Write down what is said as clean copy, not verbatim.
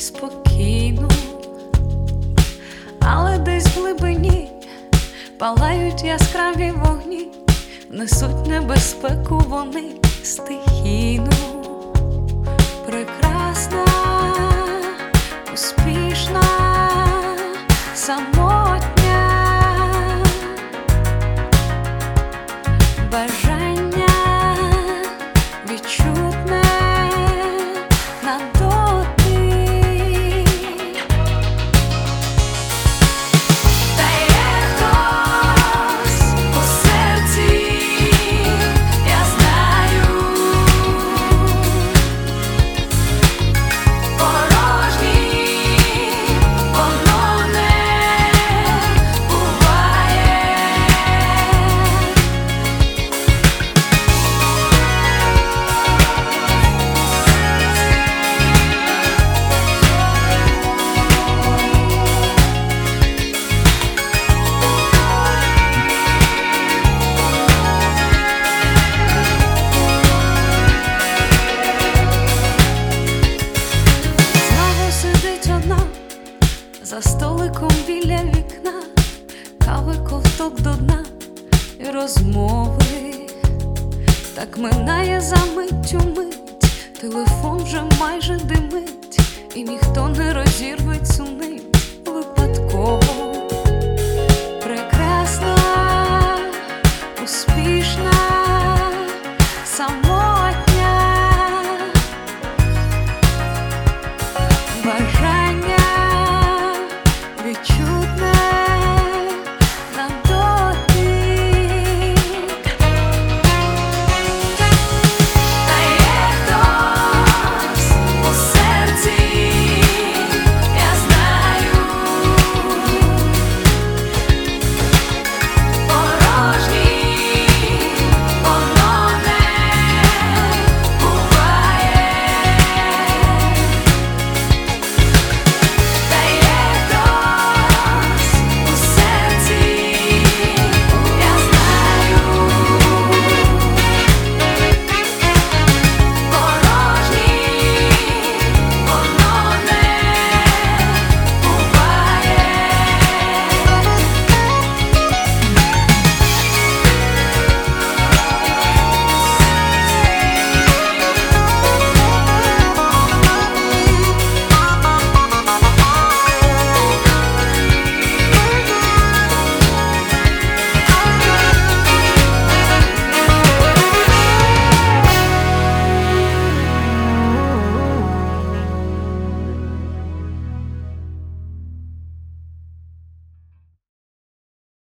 спокійну, але десь в глибині палають яскраві вогні, несуть небезпеку вони стихійну. Прекрасна, успішна, самотня, бажання відчутне на дотик. Та є хтось у серці, я знаю, порожній воно не буває. Знову сидить одна за столиком біля вікна, кави ковток до дна і розмови. Так минає за миттю мить, телефон вже майже димить, і ніхто не розірве